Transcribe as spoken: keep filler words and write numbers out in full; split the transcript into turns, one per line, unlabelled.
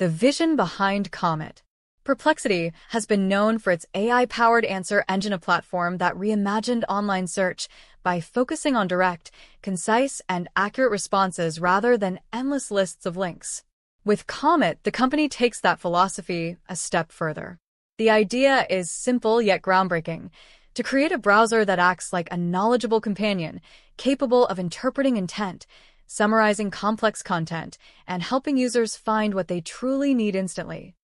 The vision behind Comet. Perplexity has been known for its A I-powered answer engine, a platform that reimagined online search by focusing on direct, concise, and accurate responses rather than endless lists of links. With Comet, the company takes that philosophy a step further. The idea is simple yet groundbreaking: to create a browser that acts like a knowledgeable companion, capable of interpreting intent, summarizing complex content, and helping users find what they truly need instantly.